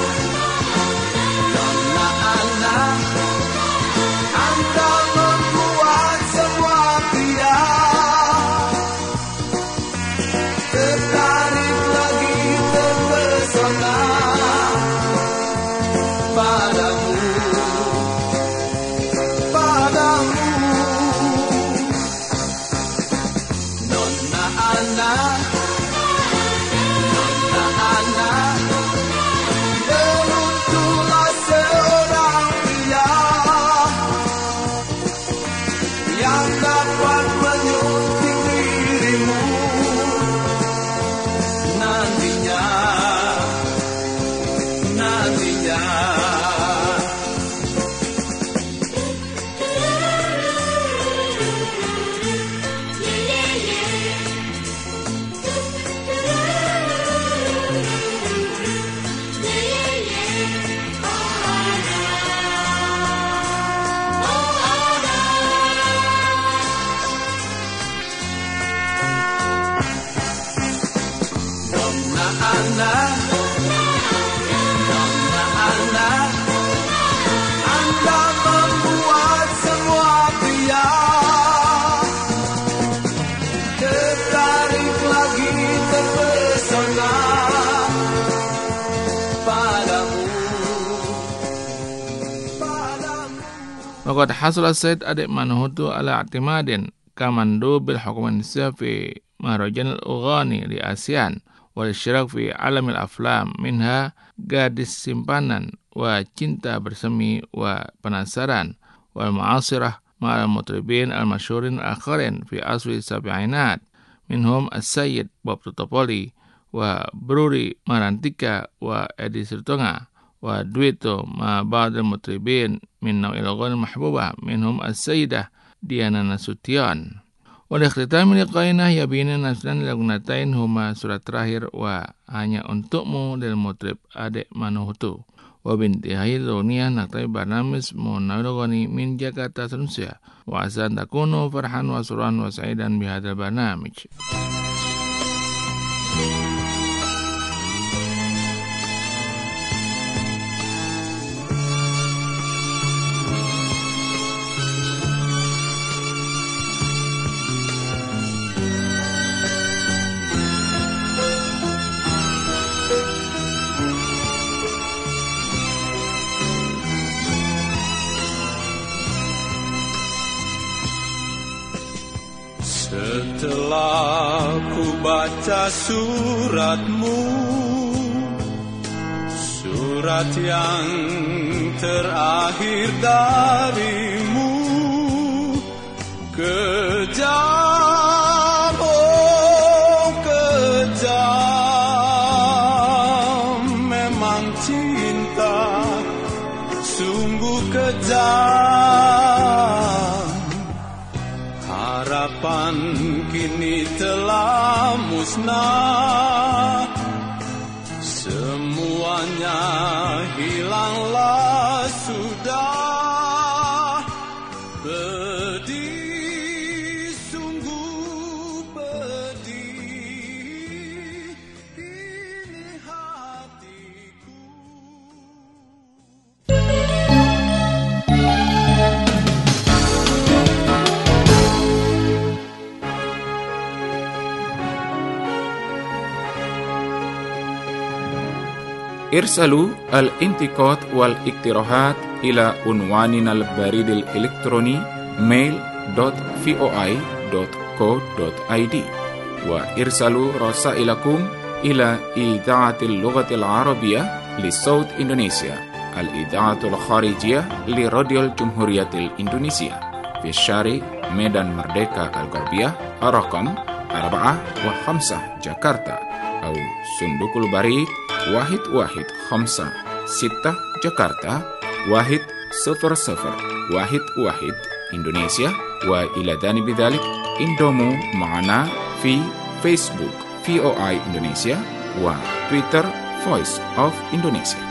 Anda membuat semua pria tertarik lagi terpesona padamu. Nona Ana, beruntunglah seorang pria yang dapat menyunting dirimu nantinya. anak, Anda membuat semua pria tertarik lagi, terpesona padamu. وقد حصل السيد أدي منهوتو على اعتماد كمندوب الحكومة النسية في مهرجان الأغاني لآسيان والاشتراك في عالم الأفلام منها Gadis Simpanan وcinta bersemi وpenasaran والمعاصرة مع المطربين المشهورين الآخرين في عصر السبعينات منهم السيد بوب توتوبولي وبروري مارانتيكا وإدي سرتونغا ودويتو مع بعض المطربين من نوع الأغاني المحبوبة منهم السيدة Diana Nasution. Walakhtitam liqainah yabina naslan lagunatain huma surat terakhir wa hanya untukmu del mutrib adek manuhutu. Wa bintihai dunia naktai barnamis munawlogani min Jakarta Indonesia. Wa asan takunu farhan wa suran wa sa'idan bihadal barnamij. Setelah ku baca suratmu, surat yang terakhir darimu, kejam, oh kejam, memang cinta sungguh kejam. Harapan kini telah musnah, semuanya hilanglah sudah. Pedih, sungguh pedih ini hatiku. Irsalu al-intiqad wal-iktirahat ila unwanina al-barid al-elektroni mail.voi.co.id wa irsalu rasailakum ila idaatil lughatil arabiyyah li Saud Indonesia al-idaatul kharijiyah li Radial Jumhuriyatil Indonesia fi Syari Medan Merdeka Al-Gharbiyah Arakam 4 Jakarta au Sundukul Barid 115 Jakarta 10011 Indonesia wa ila dhani bidhalik indomu ma'ana fi Facebook VOI Indonesia wa Twitter Voice of Indonesia.